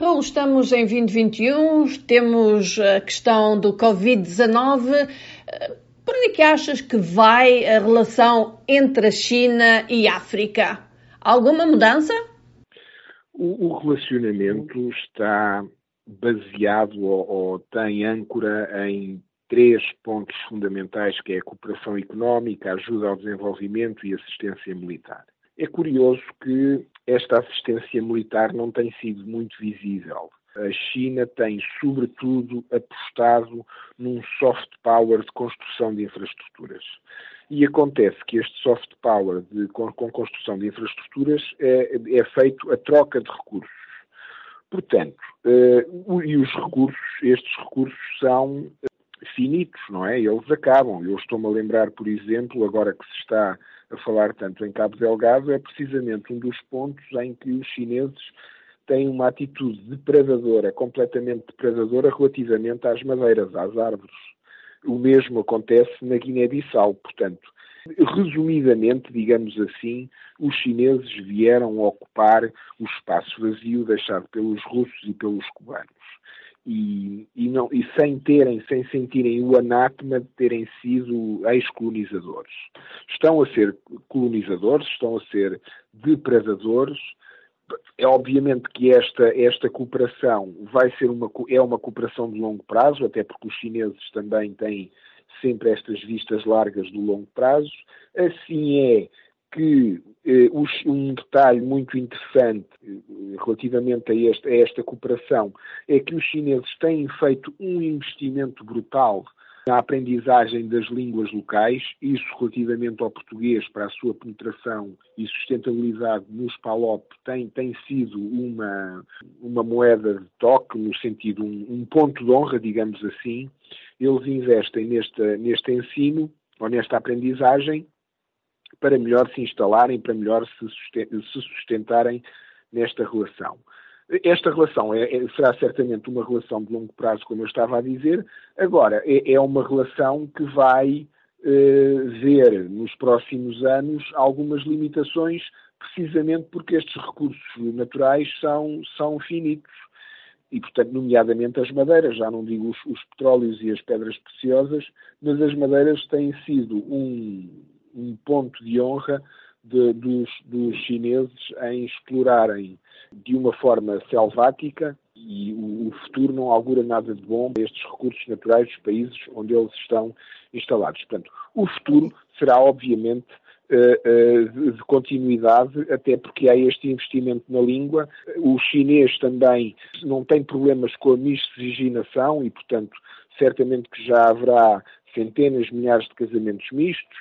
Raul, estamos em 2021, temos a questão do Covid-19. Por onde é que achas que vai a relação entre a China e a África? Alguma mudança? O relacionamento está baseado ou tem âncora em três pontos fundamentais, que é a cooperação económica, a ajuda ao desenvolvimento e assistência militar. É curioso que esta assistência militar não tem sido muito visível. A China tem, sobretudo, apostado num soft power de construção de infraestruturas. E acontece que este soft power com construção de infraestruturas é feito a troca de recursos. Portanto, estes recursos são finitos, não é? Eles acabam. Eu estou-me a lembrar, por exemplo, agora que se está a falar tanto em Cabo Delgado, é precisamente um dos pontos em que os chineses têm uma atitude depredadora, completamente depredadora, relativamente às madeiras, às árvores. O mesmo acontece na Guiné-Bissau. Portanto, resumidamente, digamos assim, os chineses vieram ocupar o espaço vazio deixado pelos russos e pelos cubanos. E sem sentirem o anátema de terem sido ex-colonizadores. Estão a ser colonizadores, estão a ser depredadores. É obviamente que esta cooperação é uma cooperação de longo prazo, até porque os chineses também têm sempre estas vistas largas do longo prazo. Assim é que um detalhe muito interessante relativamente a esta cooperação é que os chineses têm feito um investimento brutal na aprendizagem das línguas locais, isso relativamente ao português, para a sua penetração e sustentabilidade nos PALOP, tem sido uma moeda de toque, no sentido, um ponto de honra, digamos assim. Eles investem neste ensino, ou nesta aprendizagem, para melhor se instalarem, para melhor se sustentarem nesta relação. Esta relação será certamente uma relação de longo prazo, como eu estava a dizer. Agora, é uma relação que vai ver nos próximos anos algumas limitações, precisamente porque estes recursos naturais são finitos. E, portanto, nomeadamente as madeiras, já não digo os petróleos e as pedras preciosas, mas as madeiras têm sido um ponto de honra dos chineses em explorarem de uma forma selvática, e o futuro não augura nada de bom para estes recursos naturais dos países onde eles estão instalados. Portanto, o futuro será, obviamente, de continuidade, até porque há este investimento na língua. O chinês também não tem problemas com a miscigenação e, portanto, certamente que já haverá centenas, milhares de casamentos mistos.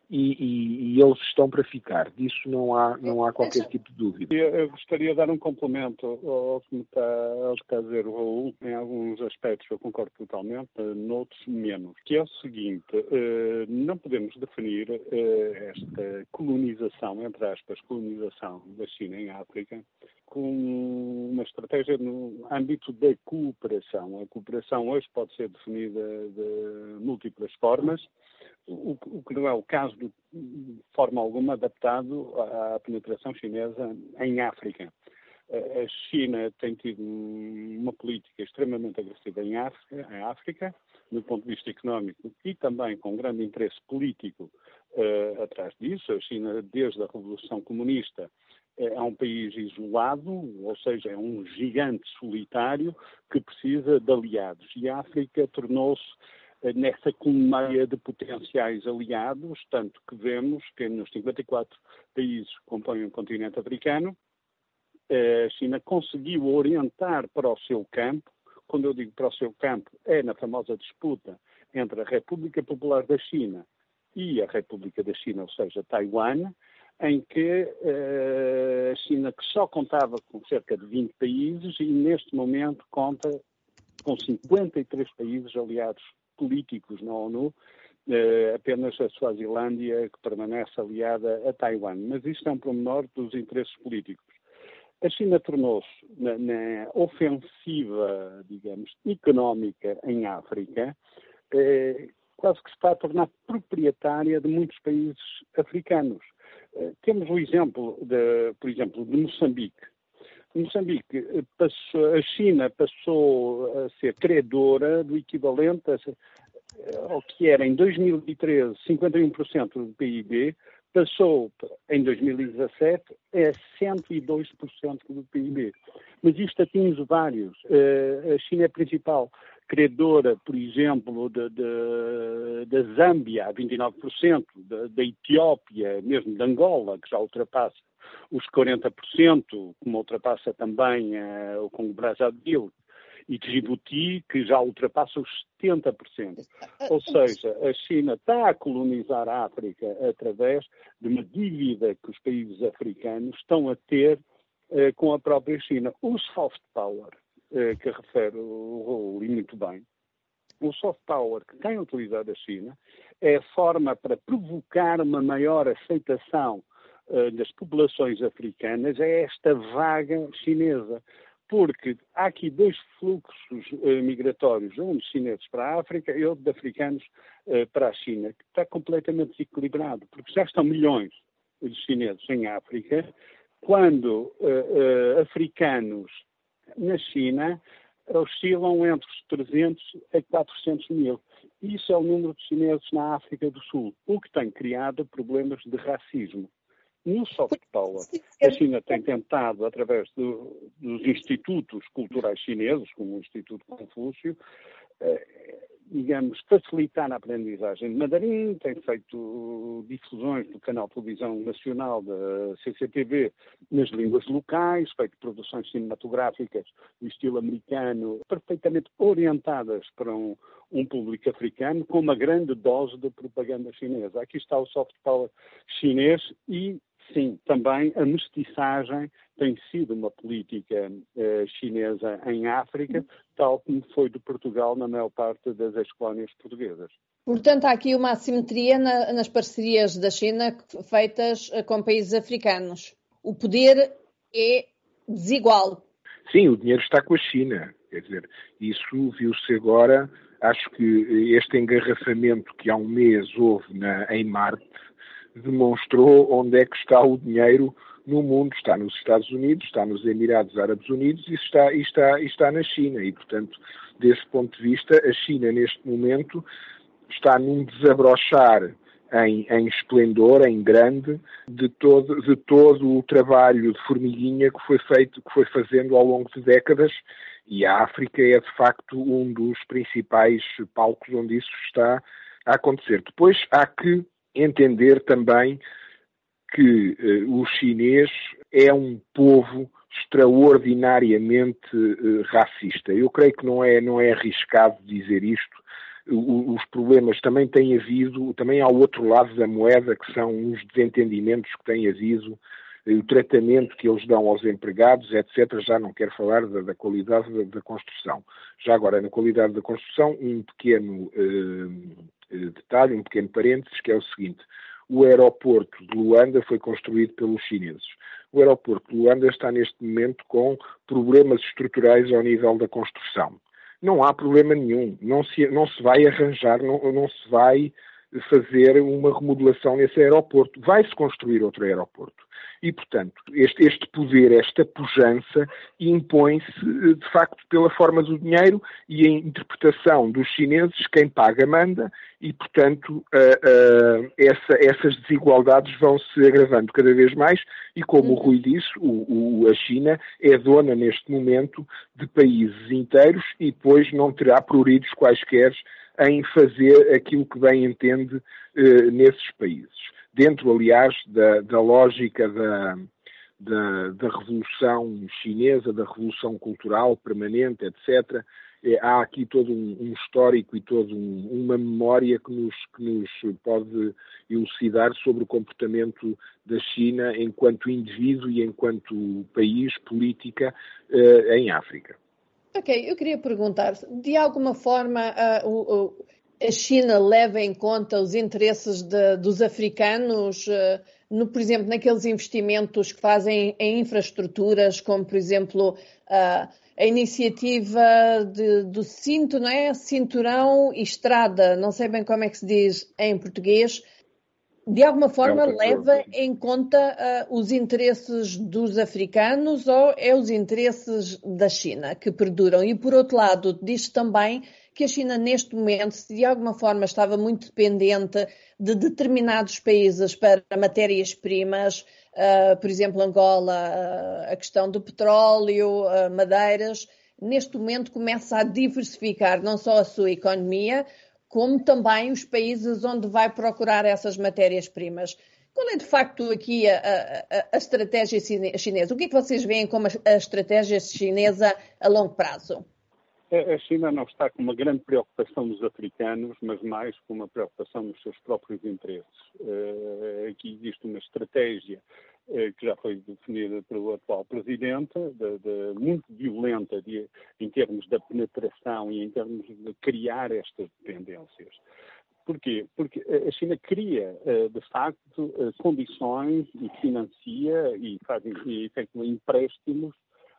E eles estão para ficar. Disso não há qualquer tipo de dúvida. Eu gostaria de dar um complemento ao que está a dizer o Raul. Em alguns aspectos eu concordo totalmente, noutros menos. Que é o seguinte, não podemos definir esta colonização, entre aspas, colonização da China em África, com uma estratégia no âmbito da cooperação. A cooperação hoje pode ser definida de múltiplas formas, o que não é o caso de forma alguma adaptado à penetração chinesa em África. A China tem tido uma política extremamente agressiva em África, do ponto de vista económico e também com grande interesse político atrás disso. A China, desde a Revolução Comunista, é um país isolado, ou seja, é um gigante solitário que precisa de aliados. E a África tornou-se nessa colmeia de potenciais aliados, tanto que vemos que nos 54 países que compõem o continente africano, a China conseguiu orientar para o seu campo. Quando eu digo para o seu campo, é na famosa disputa entre a República Popular da China e a República da China, ou seja, Taiwan, em que a China, que só contava com cerca de 20 países, e neste momento conta com 53 países aliados políticos na ONU, apenas a Suazilândia que permanece aliada a Taiwan. Mas isto é um pormenor dos interesses políticos. A China tornou-se, na ofensiva, digamos, económica em África, quase que se está a tornar proprietária de muitos países africanos. Temos o exemplo, por exemplo, de Moçambique. Moçambique a China passou a ser credora do equivalente ao que era em 2013 51% do PIB, passou em 2017 a 102% do PIB. Mas isto atinge vários. A China é a principal credora, por exemplo, da Zâmbia, a 29%, da Etiópia, mesmo de Angola, que já ultrapassa os 40%, como ultrapassa também o Congo-Brazzaville, e de Djibouti, que já ultrapassa os 70%. Ou seja, a China está a colonizar a África através de uma dívida que os países africanos estão a ter com a própria China. O soft power, que refere o Raul, e muito bem, o soft power que tem utilizado a China é a forma para provocar uma maior aceitação das populações africanas, é esta vaga chinesa. Porque há aqui dois fluxos migratórios, um de chineses para a África e outro de africanos para a China, que está completamente desequilibrado, porque já estão milhões de chineses em África, quando africanos na China oscilam entre os 300 a 400 mil. Isso é o número de chineses na África do Sul, o que tem criado problemas de racismo. No soft power, a China tem tentado, através dos institutos culturais chineses, como o Instituto Confúcio, digamos, facilitar a aprendizagem de mandarim, tem feito difusões do canal de televisão nacional da CCTV nas línguas locais, feito produções cinematográficas do estilo americano, perfeitamente orientadas para um público africano, com uma grande dose de propaganda chinesa. Aqui está o soft power chinês e, sim, também a mestiçagem tem sido uma política chinesa em África, tal como foi de Portugal na maior parte das ex-colónias portuguesas. Portanto, há aqui uma assimetria nas parcerias da China feitas com países africanos. O poder é desigual. Sim, o dinheiro está com a China. Quer dizer, isso viu-se agora. Acho que este engarrafamento que há um mês houve em Marte demonstrou onde é que está o dinheiro no mundo. Está nos Estados Unidos, está nos Emirados Árabes Unidos e está na China. E, portanto, desse ponto de vista, a China, neste momento, está num desabrochar em esplendor, em grande, de todo o trabalho de formiguinha que foi fazendo ao longo de décadas. E a África é, de facto, um dos principais palcos onde isso está a acontecer. Depois há que entender também que o chinês é um povo extraordinariamente racista. Eu creio que não é arriscado dizer isto. Os problemas também têm havido, também há o outro lado da moeda, que são os desentendimentos que têm havido, o tratamento que eles dão aos empregados, etc. Já não quero falar da qualidade da construção. Já agora, na qualidade da construção, um pequeno detalhe, um pequeno parênteses, que é o seguinte: o aeroporto de Luanda foi construído pelos chineses. O aeroporto de Luanda está neste momento com problemas estruturais ao nível da construção. Não há problema nenhum, não se vai arranjar, não se vai fazer uma remodelação nesse aeroporto. Vai-se construir outro aeroporto. E, portanto, este poder, esta pujança, impõe-se, de facto, pela forma do dinheiro e a interpretação dos chineses, quem paga manda, e, portanto, essas desigualdades vão se agravando cada vez mais, e como o Rui disse, a China é dona, neste momento, de países inteiros e depois não terá pruridos quaisquer em fazer aquilo que bem entende nesses países. Dentro, aliás, da lógica da Revolução Chinesa, da Revolução Cultural permanente, etc., há aqui todo um histórico e toda uma memória que nos pode elucidar sobre o comportamento da China enquanto indivíduo e enquanto país, política, em África. Ok, eu queria perguntar, de alguma forma a China leva em conta os interesses dos africanos, por exemplo, naqueles investimentos que fazem em infraestruturas, como, por exemplo, a iniciativa do cinto, não é? Cinturão e estrada, não sei bem como é que se diz em português. De alguma forma É um fator. leva em conta os interesses dos africanos ou é os interesses da China que perduram? E por outro lado, diz também que a China neste momento, se de alguma forma estava muito dependente de determinados países para matérias-primas, por exemplo, Angola, a questão do petróleo, madeiras, neste momento começa a diversificar não só a sua economia, como também os países onde vai procurar essas matérias-primas. Qual é, de facto, aqui a estratégia chinesa? O que é que vocês veem como a estratégia chinesa a longo prazo? A China não está com uma grande preocupação nos africanos, mas mais com uma preocupação nos seus próprios interesses. Aqui existe uma estratégia que já foi definida pelo atual presidente, muito violenta em termos da penetração e em termos de criar estas dependências. Porquê? Porque a China cria, de facto, condições e financia e efetua empréstimos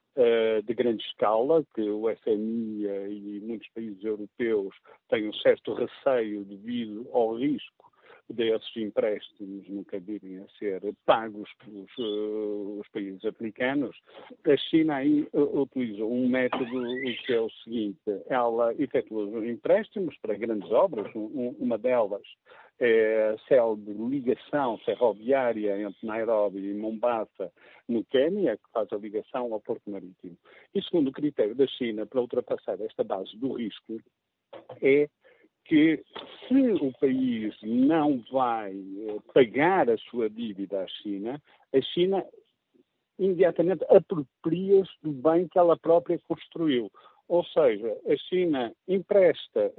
de grande escala, que o FMI e muitos países europeus têm um certo receio devido ao risco desses empréstimos nunca virem a ser pagos pelos países africanos. A China aí utilizou um método que é o seguinte: ela efetua empréstimos para grandes obras, uma delas é a célere de ligação ferroviária entre Nairobi e Mombasa, no Quênia, que faz a ligação ao Porto Marítimo. E segundo o critério da China, para ultrapassar esta base do risco, é que se o país não vai pagar a sua dívida à China imediatamente apropria-se do bem que ela própria construiu. Ou seja, a China empresta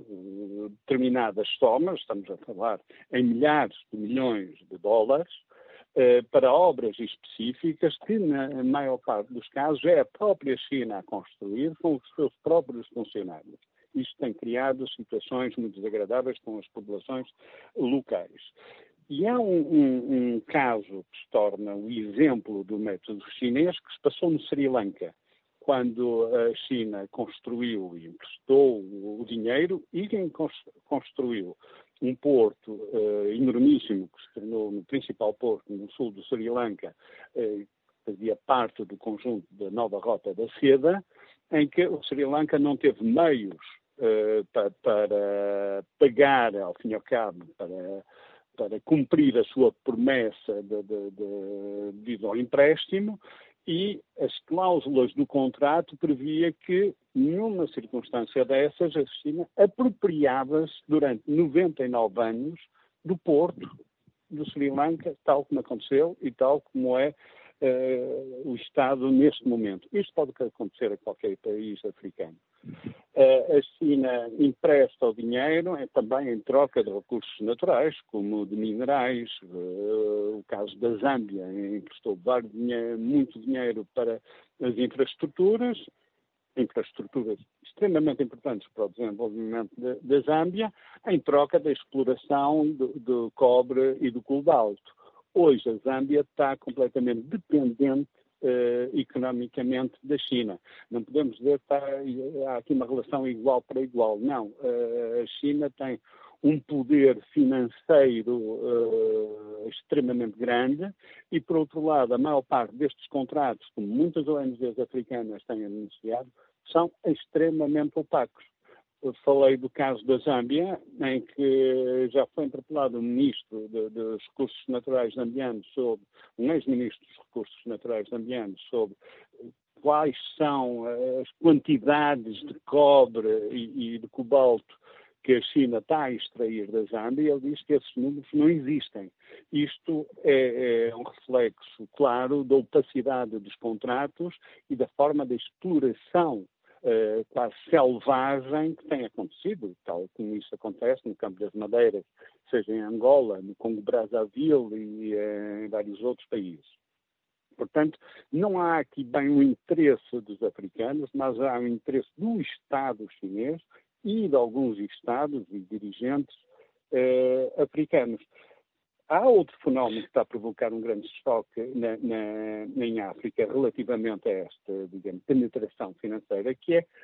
determinadas somas, estamos a falar em milhares de milhões de dólares, para obras específicas que, na maior parte dos casos, é a própria China a construir com os seus próprios funcionários. Isto tem criado situações muito desagradáveis com as populações locais. E há um caso que se torna o exemplo do método chinês que se passou no Sri Lanka, quando a China construiu e emprestou o dinheiro e quem construiu um porto enormíssimo que se tornou no principal porto no sul do Sri Lanka, fazia parte do conjunto da nova Rota da Seda, em que o Sri Lanka não teve meios para pagar, ao fim e ao cabo, para cumprir a sua promessa devido ao empréstimo, e as cláusulas do contrato previa que, numa circunstância dessas, a China apropriava-se durante 99 anos do porto do Sri Lanka, tal como aconteceu e tal como é o Estado neste momento. Isto pode acontecer a qualquer país africano. A China empresta o dinheiro também em troca de recursos naturais, como de minerais. O caso da Zâmbia emprestou muito dinheiro para as infraestruturas extremamente importantes para o desenvolvimento da Zâmbia, em troca da exploração do cobre e do cobalto. Hoje a Zâmbia está completamente dependente economicamente da China. Não podemos dizer que há aqui uma relação igual para igual. Não. A China tem um poder financeiro extremamente grande e, por outro lado, a maior parte destes contratos, como muitas ONGs africanas têm anunciado, são extremamente opacos. Eu falei do caso da Zâmbia, em que já foi interpelado o ministro dos Recursos Naturais Zambianos um ex-ministro dos Recursos Naturais Zambianos sobre quais são as quantidades de cobre e de cobalto que a China está a extrair da Zâmbia. Ele diz que esses números não existem. Isto é um reflexo claro da opacidade dos contratos e da forma de exploração quase selvagem que tem acontecido, tal como isso acontece no Campo das Madeiras, seja em Angola, no Congo-Brazzaville e em vários outros países. Portanto, não há aqui bem um interesse dos africanos, mas há um interesse do Estado chinês e de alguns Estados e dirigentes africanos. Há outro fenómeno que está a provocar um grande choque em África relativamente a esta, digamos, penetração financeira, que é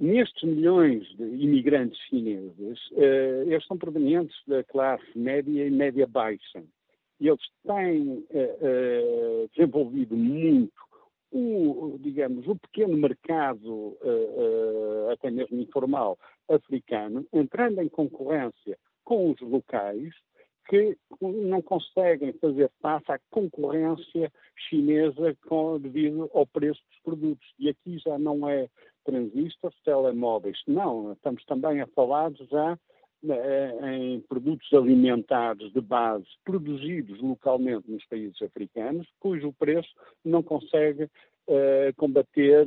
nestes milhões de imigrantes chineses, eles são provenientes da classe média e média baixa. E eles têm desenvolvido muito o pequeno mercado, até mesmo informal, africano, entrando em concorrência com os locais que não conseguem fazer face à concorrência chinesa devido ao preço dos produtos. E aqui já não é transistores, telemóveis. Não, estamos também a falar já em produtos alimentares de base produzidos localmente nos países africanos, cujo preço não consegue combater,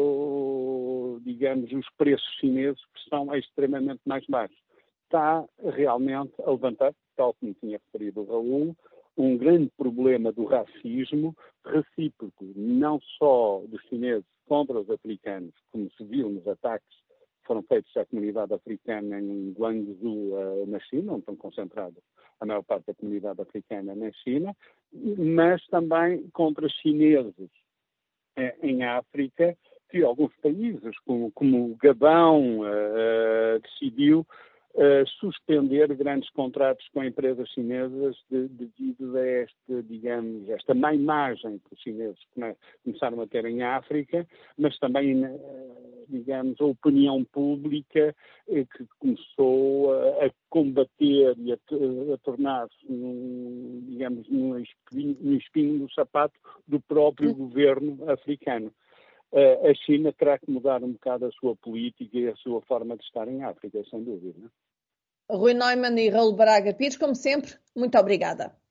os preços chineses, que são extremamente mais baixos. Está realmente a levantar, tal como tinha referido o Raul, um grande problema do racismo recíproco, não só dos chineses contra os africanos, como se viu nos ataques que foram feitos à comunidade africana em Guangzhou, na China, onde estão concentrados a maior parte da comunidade africana na China, mas também contra chineses em África, que alguns países, como o Gabão, decidiu suspender grandes contratos com empresas chinesas devido a esta má imagem que os chineses começaram a ter em África, mas também, a opinião pública que começou a combater e a tornar-se, um espinho no sapato do próprio governo africano. A China terá que mudar um bocado a sua política e a sua forma de estar em África, sem dúvida. Rui Neumann e Raul Braga Pires, como sempre, muito obrigada.